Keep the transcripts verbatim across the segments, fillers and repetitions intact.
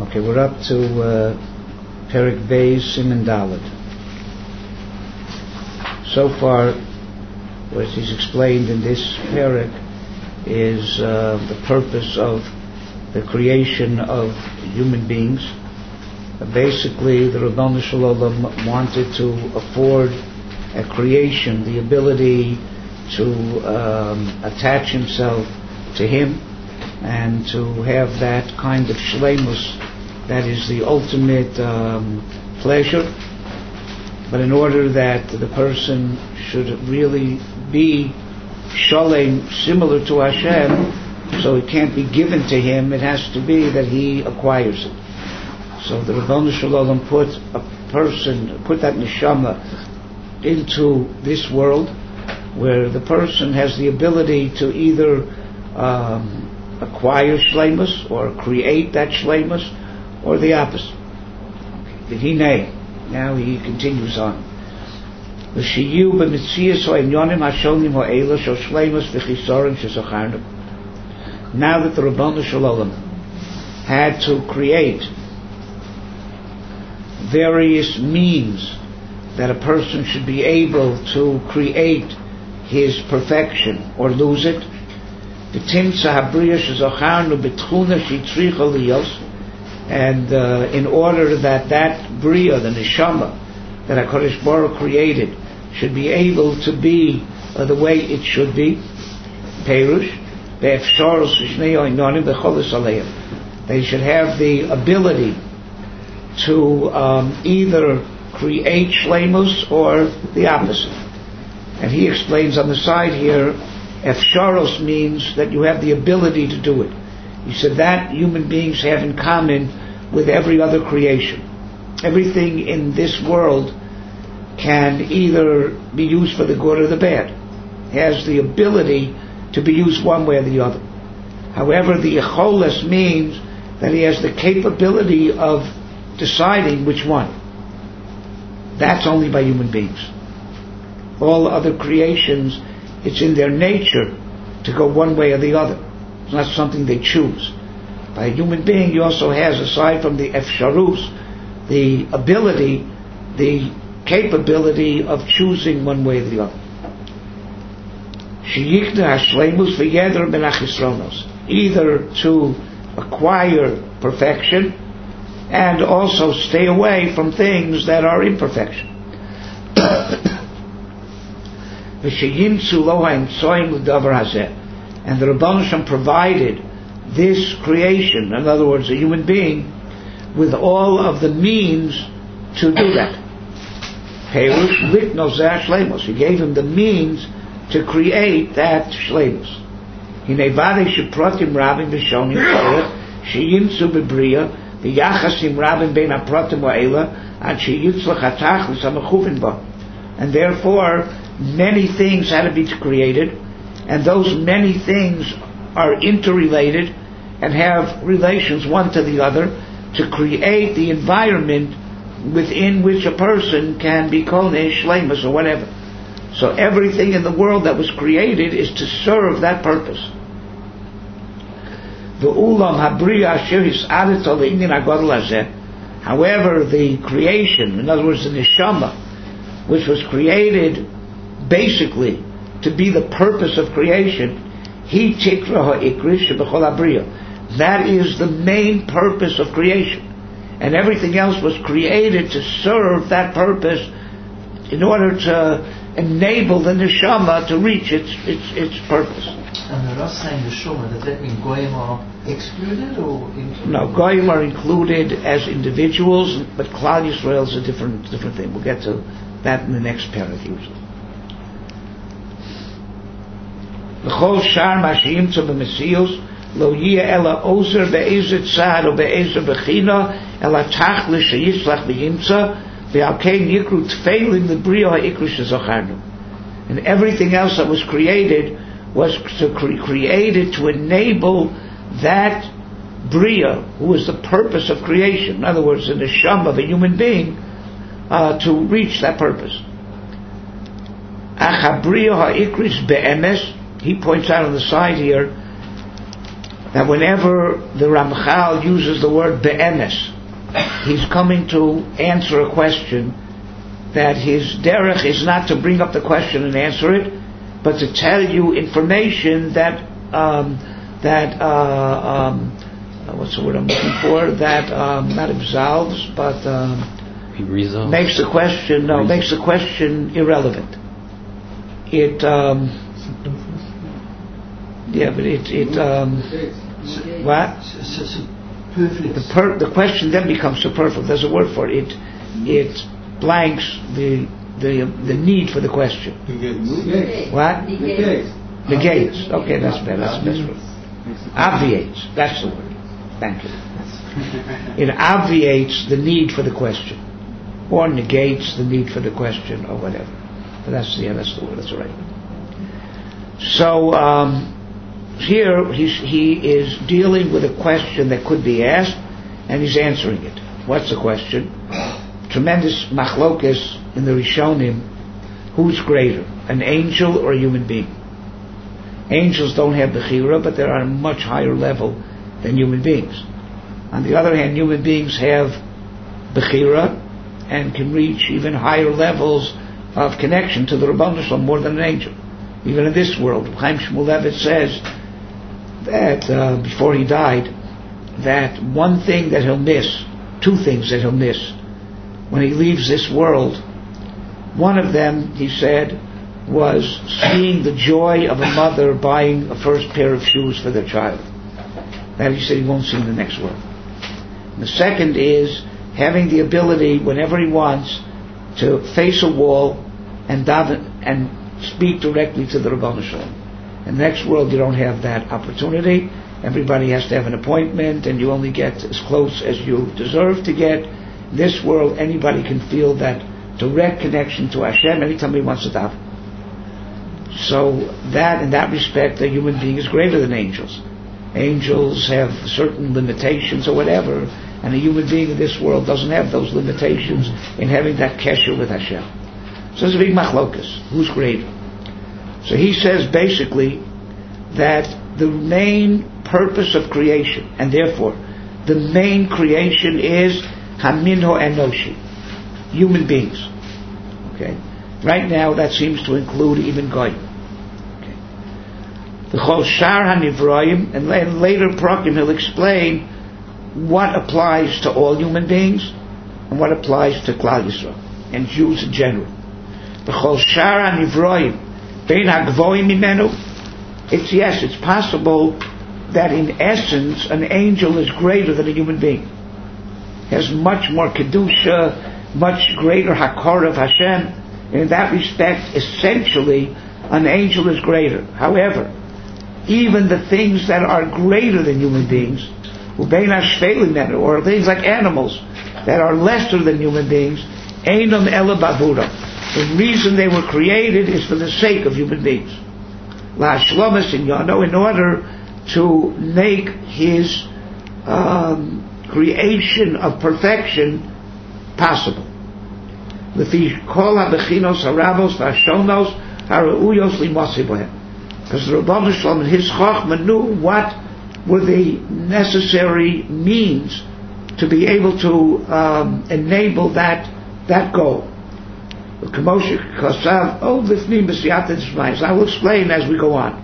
Okay, we're up to uh, Perek Beis Siman Dalet. So far, what is explained in this Perek is uh, the purpose of the creation of human beings. Uh, basically, the Ribono Shel Olam wanted to afford a creation the ability to um, attach himself to him and to have that kind of shleimus that is the ultimate um, pleasure. But in order that the person should really be shalem, similar to Hashem, so it can't be given to him, it has to be that he acquires it. So the Ribono Shel Olam put a person, put that neshama into this world where the person has the ability to either um, acquire shleimus or create that shleimus, or the opposite. The Hinei. Now he continues on. Now that the Ribono Shel Olam had to create various means that a person should be able to create his perfection or lose it, and uh, in order that that bria, the neshama that HaKadosh Baruch Hu created, should be able to be uh, the way it should be, Perush, they should have the ability to um, either create shleimus or the opposite. And he explains on the side here, efsharos means that you have the ability to do it. He said that human beings have in common with every other creation. Everything in this world can either be used for the good or the bad. It has the ability to be used one way or the other. However, the yecholes means that he has the capability of deciding which one. That's only by human beings. All other creations, it's in their nature to go one way or the other. It's not something they choose. By a human being, he also has, aside from the efsharus, the ability, the capability of choosing one way or the other. Either to acquire perfection and also stay away from things that are imperfection. And the Ribono Shel Olam provided this creation, in other words, a human being, with all of the means to do that. He gave him the means to create that shleimus. And therefore, many things had to be created, and those many things are interrelated and have relations one to the other to create the environment within which a person can be koneh, shleimus, or whatever. So everything in the world that was created is to serve that purpose. However, the creation, in other words, the neshama, which was created basically to be the purpose of creation, he tikra ha'ikrish b'chol habriya. That is the main purpose of creation, and everything else was created to serve that purpose in order to enable the neshama to reach its its its purpose. And the Rosh saying neshama, does that mean goyim are excluded or included? No, goyim are included as individuals, but Klal Yisrael is a different different thing. We'll get to that in the next paragraph usually. L'chol shar ma she'imtza b'mesius lo yeh ela ozer be'ezer tzad o be'ezer bechina ela tachlis she'yitzlach b'yimtza ve'al kein yikru tfeilin l'brio ha'ikru she'zacharnu. And everything else that was created was to cre- created to enable that bria, who is the purpose of creation, in other words, the neshama of a human being, uh, to reach that purpose. Ach habrio ha'ikris be'emes, he points out on the side here, that whenever the Ramchal uses the word be'emes, he's coming to answer a question, that his derech is not to bring up the question and answer it, but to tell you information that um, that uh, um, what's the word I'm looking for? That um, not absolves, but um, he resolves. Makes the question no Resolve. makes the question irrelevant. It um, yeah, but it it um, what the per, the question then becomes superfluous. There's a word for it. It it blanks the the the need for the question. Negates. What? Negates. Negates. Okay, that's better. That's the best word. Obviates. That's the word. Thank you. It obviates the need for the question, or negates the need for the question, or whatever. But that's yeah, that's the word. That's the right word. So um, here he's, he is dealing with a question that could be asked, and he's answering it. What's the question? Tremendous machlokes in the Rishonim. Who's greater, an angel or a human being? Angels don't have bechira, but they're on a much higher level than human beings. On the other hand, human beings have bechira and can reach even higher levels of connection to the Rebbeinu Shalom more than an angel. Even in this world, Chaim Shmulevitz says that uh, before he died, that one thing that he'll miss, two things that he'll miss when he leaves this world, one of them, he said, was seeing the joy of a mother buying a first pair of shoes for their child. That he said he won't see in the next world. And the second is having the ability, whenever he wants, to face a wall and daven and speak directly to the Rebbeinu Shalom. In the next world, you don't have that opportunity. Everybody has to have an appointment, and you only get as close as you deserve to get. In this world, anybody can feel that direct connection to Hashem anytime he wants to daven. So that, in that respect, a human being is greater than angels. Angels have certain limitations or whatever, and a human being in this world doesn't have those limitations in having that kesher with Hashem. So there's a big machlokas. Who's greater? So he says basically that the main purpose of creation, and therefore the main creation, is haminho enoshi, human beings. Okay. Right now, that seems to include even goyim. Okay. The chol shar hanivroim, and later Prakim he'll explain what applies to all human beings and what applies to Klal Yisrael and Jews in general. The chol shar hanivroim bein hagvoim imenu. It's yes, it's possible that in essence an angel is greater than a human being. Has much more kedusha, much greater hakor of Hashem. In that respect, essentially, an angel is greater. However, even the things that are greater than human beings, or things like animals that are lesser than human beings, einam ela bavura. The reason they were created is for the sake of human beings. La shlomas inyano, in order to make his um, creation of perfection possible. Because the Rebbeinu Shalom and his Chachma knew what were the necessary means to be able to um, enable that that goal. I will explain as we go on.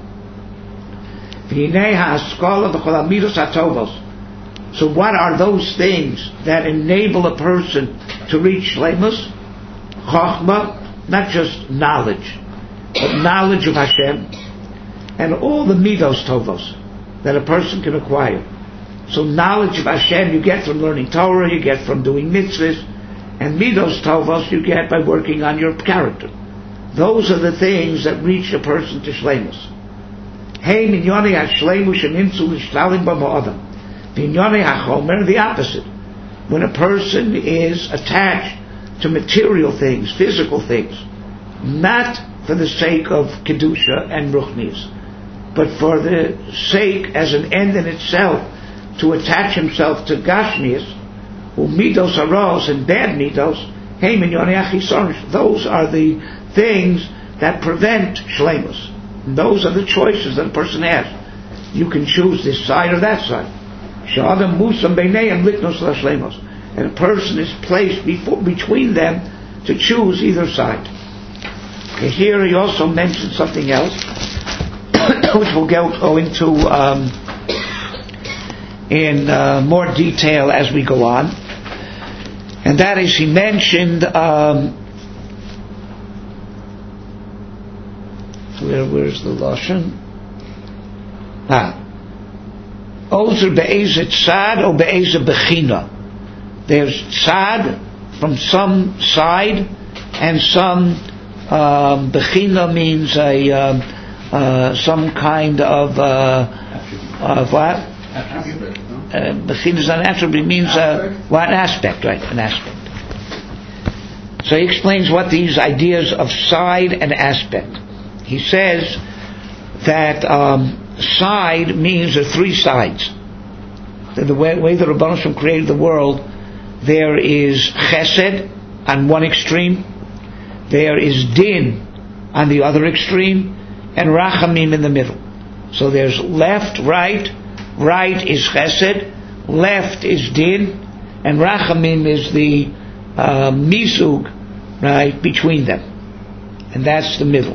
So what are those things that enable a person to reach shleimus? Chachma, not just knowledge, but knowledge of Hashem, and all the midos tovos that a person can acquire. So knowledge of Hashem you get from learning Torah, you get from doing mitzvahs, and midos tovos you get by working on your character. Those are the things that reach a person to shleimus. Hey minyonei hashleimus sheninzu l'shtalim b'ma'adam. Minyonei hachomer, the opposite. When a person is attached to material things, physical things, not for the sake of kedusha and ruchnius, but for the sake as an end in itself, to attach himself to gashmius, who midos aros and bad midos, hey minyonei achisonish. Those are the things that prevent shleimus. Those are the choices that a person has. you can choose this side or that side. And a person is placed before, between them to choose either side. Okay, here he also mentioned something else, which we'll go, go into um, in uh, more detail as we go on. And that is, he mentioned um, where where's the Lashon? Ah. Ozer be'ezet tzad or be'ezet bechina. There's tzad from some side, and some um, bechina means a um, uh, some kind of uh, of what? Uh, bechina is an attribute, means uh, what? An aspect, right? An aspect. So he explains what these ideas of side and aspect. He says that um, side means there are three sides. The, the way, way the Rebbeinu Shalom created the world, there is chesed on one extreme, there is din on the other extreme, and rachamim in the middle. So there's left, right, right is chesed, left is din, and rachamim is the uh, misug, right, between them. And that's the middle.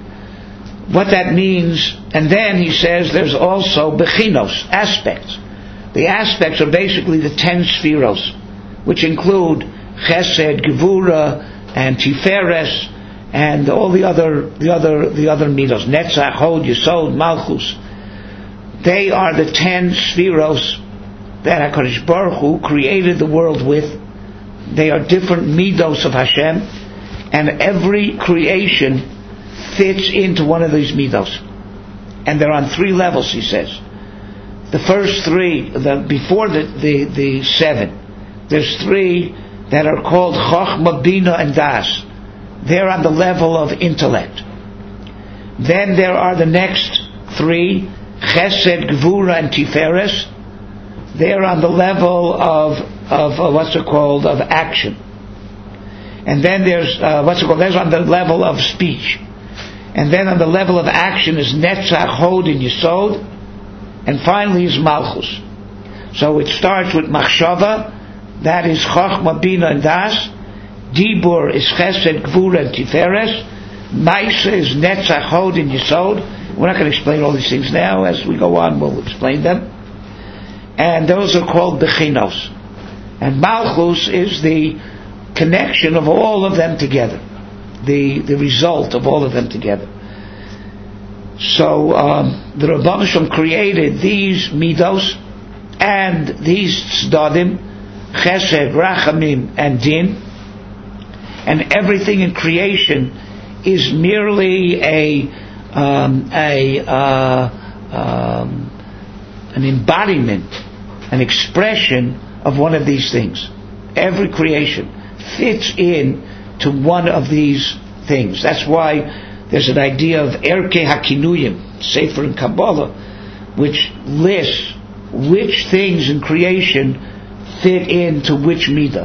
What that means, and then he says there's also bechinos, aspects. The aspects are basically the ten spheros, which include chesed, gevura, and tiferes, and all the other, the other, the other midos, netzach, hod, yesod, malchus. They are the ten spheros that HaKadosh Baruch Hu created the world with. They are different midos of Hashem, and every creation fits into one of these midos, and they're on three levels. He says the first three, the before the the, the seven, there's three that are called Chochmah, Bina, and Das. They're on the level of intellect. Then there are the next three, Chesed, Gvura, and Tiferes. They're on the level of of uh, what's it called, of action. And then there's uh, what's it called? There's on the level of speech. And then on the level of action is Netzach, Hod, and Yesod. And finally is Malchus. So it starts with Machshava, that is Chochmah, Bina, and Das. Dibur is Chesed, Gvura, and Tiferes. Maisa is Netzach, Hod, and Yesod. We're not going to explain all these things now. As we go on, we'll explain them. And those are called Bechinos. And Malchus is the connection of all of them together. The the result of all of them together. So um, the Rebbeinu Shalom created these midos and these tzdadim, chesed, rachamim, and din, and everything in creation is merely a um, a uh, um, an embodiment, an expression of one of these things. Every creation fits in to one of these things. That's why there's an idea of Erkei HaKinuyim, Sefer in Kabbalah, which lists which things in creation fit into which midah.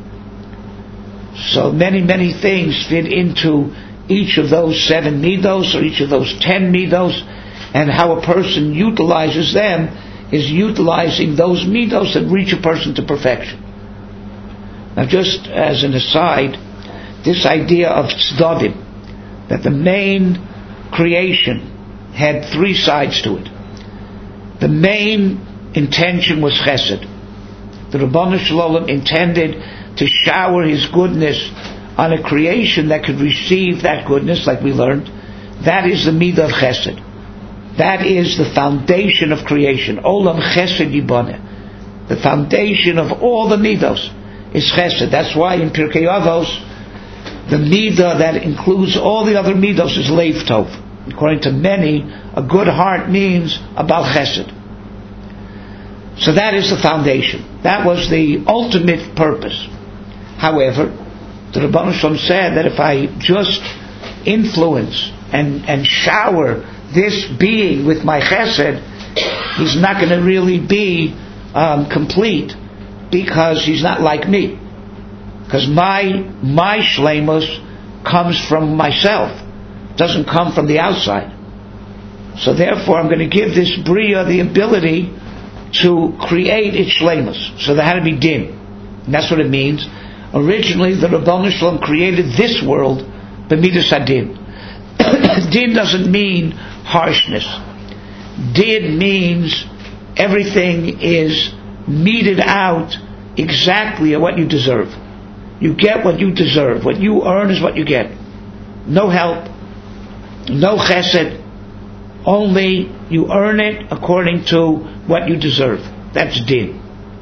So many, many things fit into each of those seven midos or each of those ten midos, and how a person utilizes them is utilizing those midos that reach a person to perfection. Now, just as an aside, this idea of tzdadim, that the main creation had three sides to it. The main intention was chesed. The Rebbeinu Shalom intended to shower His goodness on a creation that could receive that goodness, like we learned. That is the midah of chesed. That is the foundation of creation. Olam chesed yiboneh. The foundation of all the midos is chesed. That's why in Pirkei Avos, the midah that includes all the other midos is leiv tov. According to many, a good heart means a bal chesed. So that is the foundation. That was the ultimate purpose. However, the Rebbeinu Shalom said that if I just influence and, and shower this being with my chesed, he's not going to really be um, complete, because he's not like me. Because my my shleimus comes from myself, it doesn't come from the outside. So therefore, I'm going to give this Bria the ability to create its shleimus. So there had to be din. And that's what it means. Originally, the Rabbanu Shalom created this world, b'midas hadin. Din doesn't mean harshness. Din means everything is meted out exactly at what you deserve. You get what you deserve. What you earn is what you get. No help, no chesed, only you earn it according to what you deserve. That's din.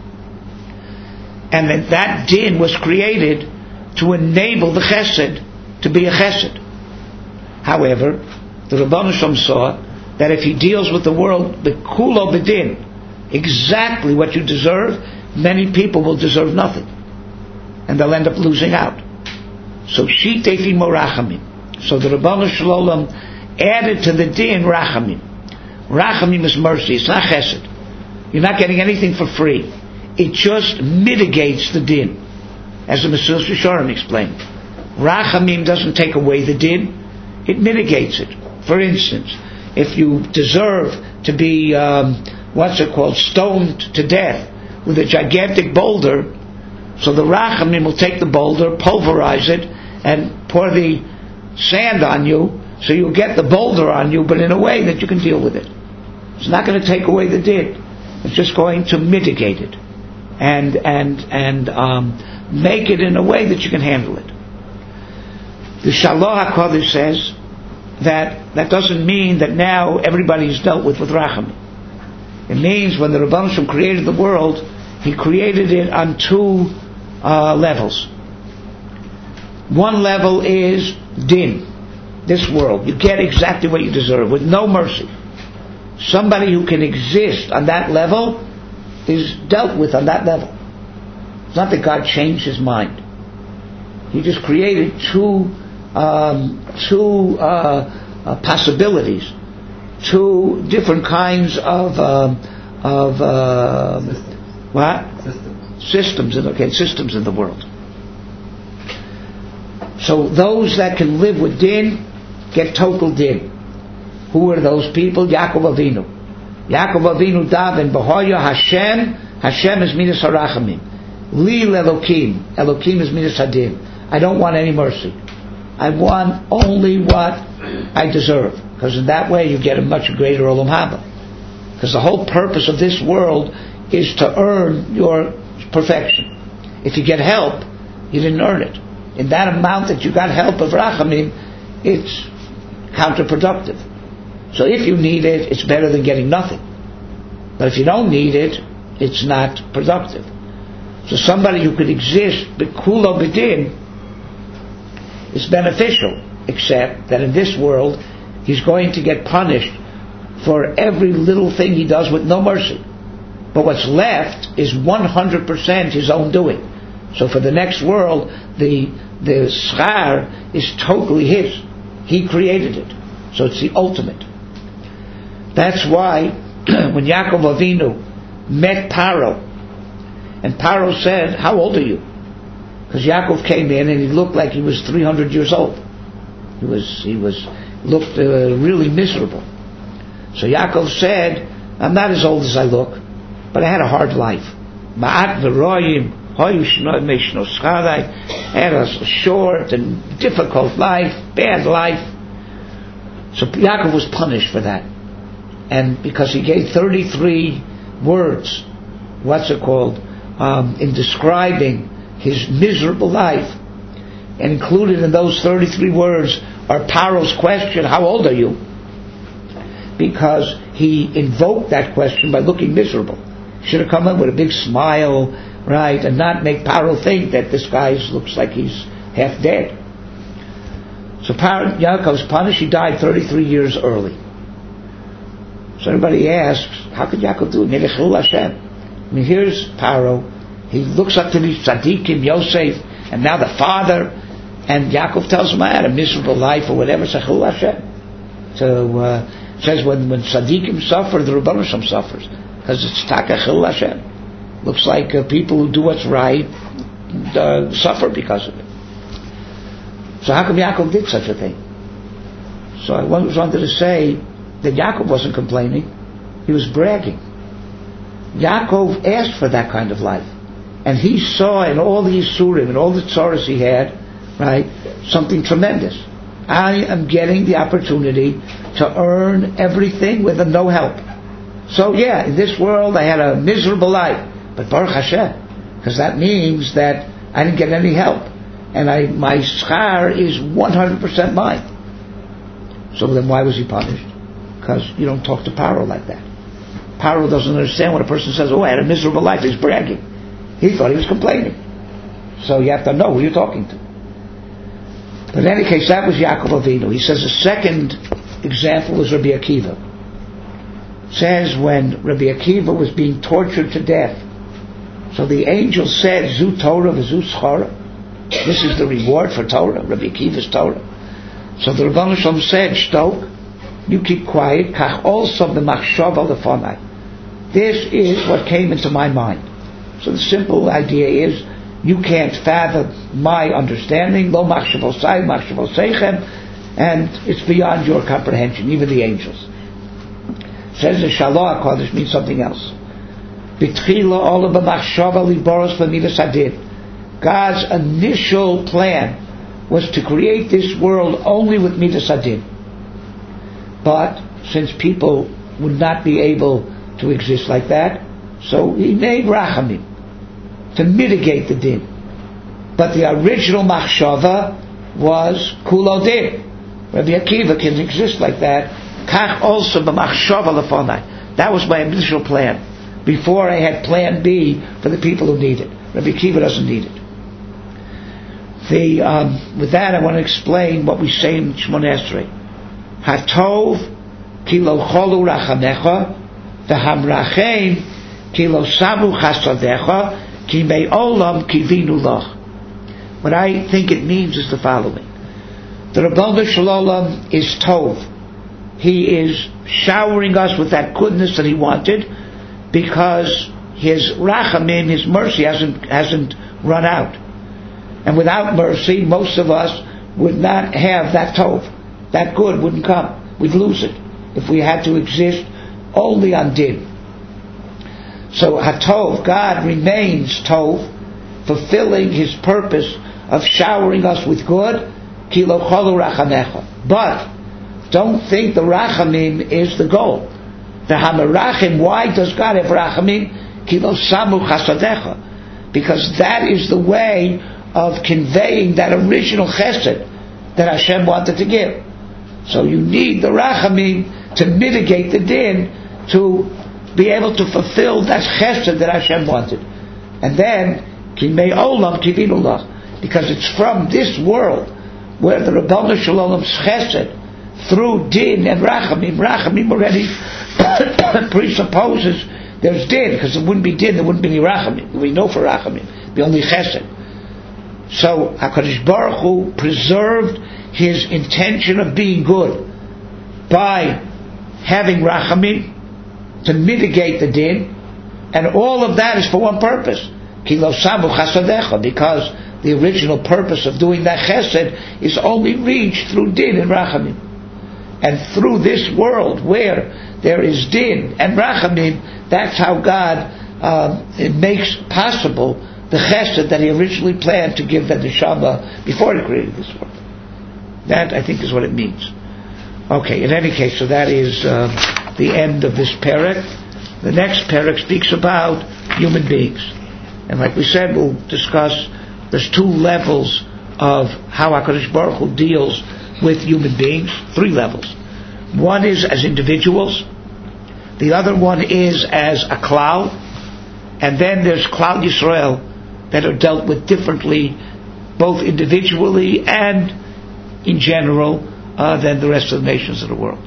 And that, that din was created to enable the chesed to be a chesed. However, the Rabbanu Shalom saw that if he deals with the world, the kulo b'din, exactly what you deserve, many people will deserve nothing. And they'll end up losing out. So, shitefi morachamim. So the Rabbanu Shalom added to the din rachamim. Rachamim is mercy, it's not chesed. You're not getting anything for free. It just mitigates the din. As the Mesilas Yesharim explained. Rachamim doesn't take away the din, it mitigates it. For instance, if you deserve to be, um, what's it called, stoned to death with a gigantic boulder, so the Rachamim will take the boulder, pulverize it, and pour the sand on you, so you'll get the boulder on you, but in a way that you can deal with it. It's not going to take away the din. It's just going to mitigate it and and and um, make it in a way that you can handle it. The Shalom HaKodesh says that that doesn't mean that now everybody is dealt with with Rachamim. It means when the Rebbeinu Shalom created the world, he created it on two uh, levels. One level is din, this world. You get exactly what you deserve with no mercy. Somebody who can exist on that level is dealt with on that level. It's not that God changed his mind. He just created two um, two uh, uh, possibilities, two different kinds of um, of uh, Systems. what Systems. systems in okay systems in the world. So those that can live with din get total din. Who are those people? Yaakov Avinu. Yaakov Avinu daven b'hoya Hashem. Hashem is midas harachamim. Li Elokim. Elokim is midas hadin. I don't want any mercy. I want only what I deserve, because in that way you get a much greater olam haba. Because the whole purpose of this world is to earn your perfection. If you get help, you didn't earn it. In that amount that you got help of rachamim, it's counterproductive. So if you need it, it's better than getting nothing. But if you don't need it, it's not productive. So somebody who could exist b'kulo b'din is beneficial, except that in this world he's going to get punished for every little thing he does with no mercy. But what's left is one hundred percent his own doing. So for the next world, the the schar is totally his. He created it. So it's the ultimate. That's why when Yaakov Avinu met Paro, and Paro said, "How old are you?" Because Yaakov came in and he looked like he was three hundred years old. He was he was looked uh, really miserable. So Yaakov said, "I'm not as old as I look, but I had a hard life. Ma'at v'royim hoyu shnoy had a short and difficult life, bad life." So Yaakov was punished for that. And because he gave thirty-three words, what's it called, um, in describing his miserable life, and included in those thirty-three words are Paro's question, "How old are you?" Because he invoked that question by looking miserable. He should have come in with a big smile, right, and not make Paro think that this guy looks like he's half dead. So Paro, Yaakov's punished. He died thirty-three years early. So everybody asks, how could Yaakov do it? Melechul Hashem. I mean, here's Paro. He looks up to these tzaddikim, Yosef, and now the father, and Yaakov tells him, I had a miserable life or whatever. Chilul Hashem. So uh, says when when tzaddikim suffer, the Rebbeinu Shalom suffers, because it's taka Chilul Hashem. Looks like uh, people who do what's right uh, suffer because of it. So how come Yaakov did such a thing? So I once wanted to say that Yaakov wasn't complaining, he was bragging. Yaakov asked for that kind of life, and he saw in all the Yisurim and all the tzaras he had, right, something tremendous. I am getting the opportunity to earn everything with no help. So yeah, in this world I had a miserable life, but Baruch Hashem, because that means that I didn't get any help, and I my schar is one hundred percent mine. So then why was he punished? Because you don't talk to Paro like that. Paro doesn't understand when a person says, oh, I had a miserable life, he's bragging. He thought he was complaining. So you have to know who you're talking to. But in any case, that was Yaakov Avinu. He says the second example is Rabbi Akiva. It says when Rabbi Akiva was being tortured to death, so the angel said, Zu Torah v'zu schara. This is the reward for Torah, Rabbi Akiva's Torah. So the Rebbeinu Shalom said, Shtok, you keep quiet, kach also the machshava lefonai. This is what came into my mind. So the simple idea is, you can't fathom my understanding, lo machshavosai, machshavosechem, and it's beyond your comprehension, even the angels. It says the Shaloah Kodesh means something else. B'tchila ola b'machshava liboros v'midas hadin. God's initial plan was to create this world only with midas hadin. But since people would not be able to exist like that, so he made rachamim to mitigate the din. But the original machshava was kulo din. Rabbi Akiva can exist like that. Kach also b'machshava lefonai. That was my initial plan. Before I had plan B for the people who need it. Rabbi Akiva doesn't need it. The, um, with that I want to explain what we say in Shmoneh Esrei. Hatov ki lo cholu rachamecha v'hamrachem ki lo samu chasadecha ki me'olam kivinu lach. What I think it means is the following. The Rebbeinu Shalom is Tov. He is showering us with that goodness that he wanted because his rachamim, his mercy hasn't hasn't run out. And without mercy, most of us would not have that Tov. That good wouldn't come. We'd lose it if we had to exist only on din. So Hatov, God remains Tov, fulfilling his purpose of showering us with good. Kilo cholu rachamecha. But don't think the rachamim is the goal. The hamerachim, why does God have rachamim? Kilo samu chasadecha. Because that is the way of conveying that original chesed that Hashem wanted to give. So you need the rachamim to mitigate the din, to be able to fulfill that chesed that Hashem wanted. And then, ki me'olam kivinu lach, because it's from this world where the Rebbeinu Shalom's chesed, through din and rachamim, rachamim already presupposes there's din, because there wouldn't be din, there wouldn't be any rachamim. We know for rachamim, it'd be only chesed. So HaKadosh Baruch Hu preserved his intention of being good by having rachamim to mitigate the din, and all of that is for one purpose, ki lo samu chasadecha, because the original purpose of doing that chesed is only reached through din and rachamim. And through this world where there is din and rachamim, that's how God um, it makes possible the chesed that he originally planned to give the neshama before he created this world. That, I think, is what it means. Okay, in any case, so that is uh, the end of this parak. The next parak speaks about human beings. And like we said, we'll discuss, there's two levels of how HaKadosh Baruch Hu deals with human beings. Three levels. One is as individuals. The other one is as a klal. And then there's Klal Yisrael that are dealt with differently, both individually and in general, uh, than the rest of the nations of the world.